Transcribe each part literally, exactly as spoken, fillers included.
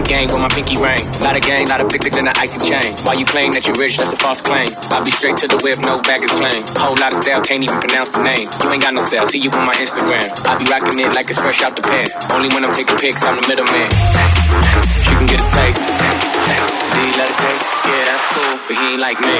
gang with my pinky ring. Lot of gang, lot of pictures in the icy chain. Why you claim that you rich, that's a false claim. I'll be straight to the whip, no baggage claim. Whole lot of styles, can't even pronounce the name. You ain't got no style, see you on my Instagram. I be rocking it like it's fresh out the pan. Only when I'm taking pics, I'm the middleman. She can get a taste. Do you let it taste? Yeah, that's cool, but he ain't like me.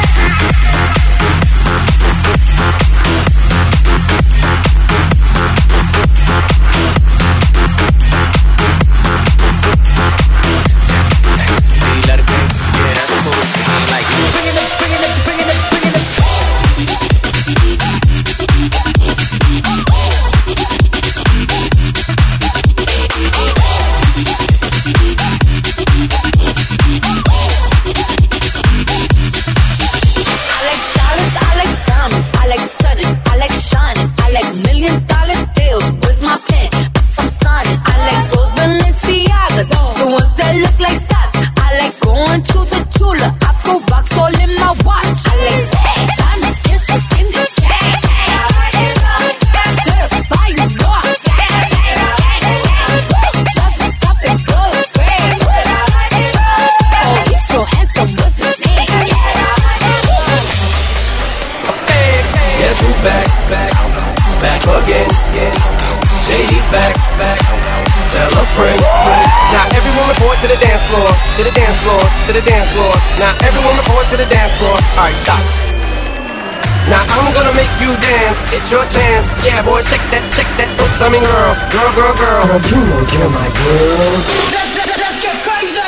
To the dance floor, to the dance floor. Now everyone report to the dance floor. Alright, stop. Now I'm gonna make you dance. It's your chance. Yeah, boy, shake that, shake that. Oops, I mean girl, girl, girl, girl. Girl, you know you're my girl. Let's, let's, let's get crazy.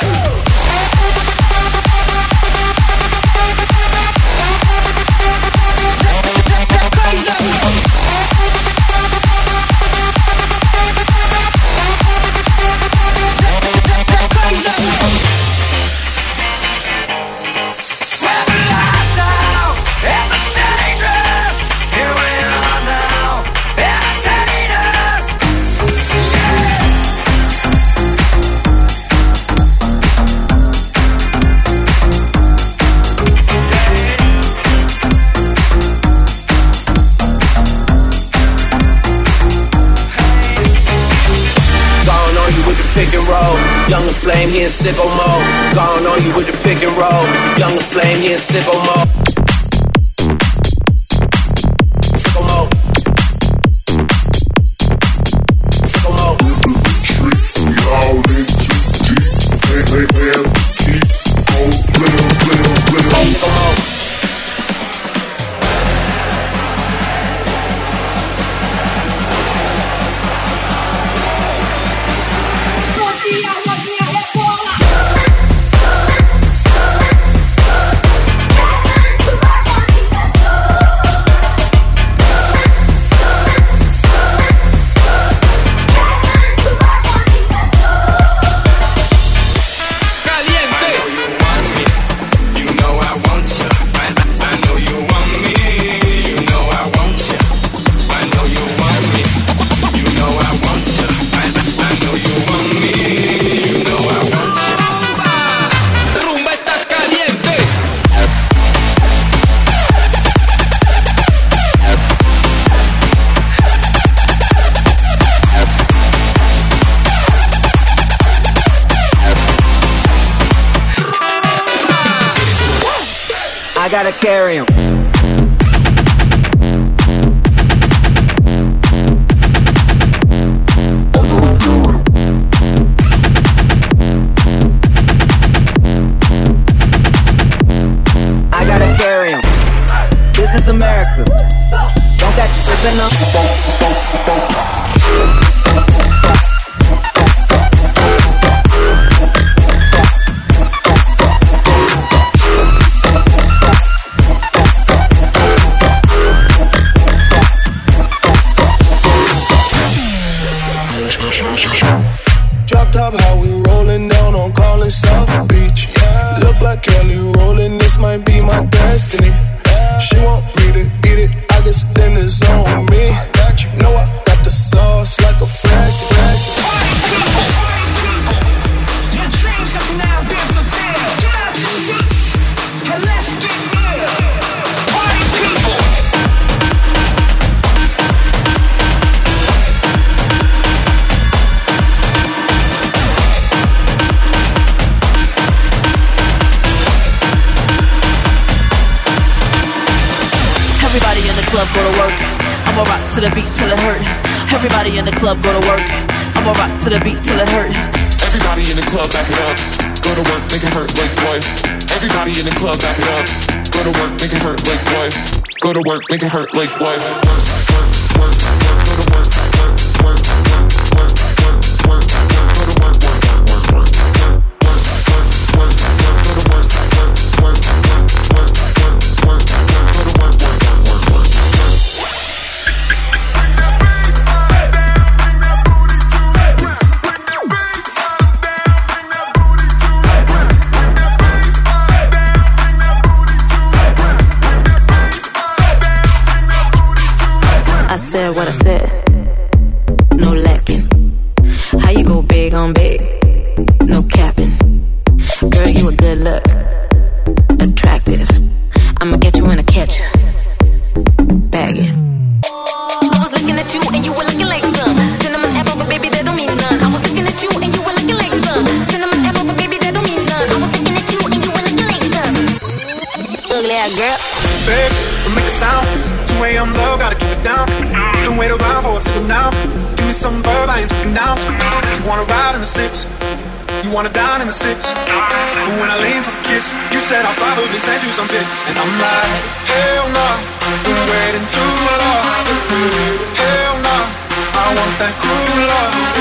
Younger flame, he in sicko mode. Gone on you with the pick and roll. Younger flame, he in sicko mode. Sicko mode. Sicko mode. Trick, we all in too deep. Hey, hey, hey, keep on playing, playing, playing. Sicko mode. I gotta carry him. I gotta carry him. This is America. Don't got you slipping up. Drop top, how we rolling down on Collins South Beach. Yeah. Look like Kelly rolling, this might be my destiny. Yeah. She want me to eat it, I guess then it's on me. I got you, know I got the sauce like a flash, flash. Your dreams have now been fulfilled. Get out your seats and let's get real. Party people. I'ma rock to the beat till it hurt. Everybody in the club go to work. I'ma rock to the beat till it hurt. Everybody in the club back it up. Go to work, make it hurt like boy. Everybody in the club back it up. Go to work, make it hurt like boy. Go to work, make it hurt like boy. Work, work, work, work, go to work, work, work, work, work, work, work, go to work, work, work, work, work, work, work, work, go to work, work, work, work, work, work, go to work, work, work, work, work. I said what I said, no lacking. How you go big on big, no capping. Girl, you a good look, attractive. I'ma get you when I catch you, bag it. I was looking at you and you were looking like some cinnamon apple, but baby that don't mean none. I was looking at you and you were looking like some cinnamon apple, but baby that don't mean none. I was looking at you and you were looking like some ugly ass girl. Babe, we make a sound. two a.m. low, gotta keep it down. Don't wait around for a signal now. Give me some verb, I ain't talking down. You wanna ride in the six, you wanna dine in the six. But when I lean for the kiss, you said I'll probably send you some pics. And I'm like, hell no, been waiting too long. Hell no, I want that cruel love.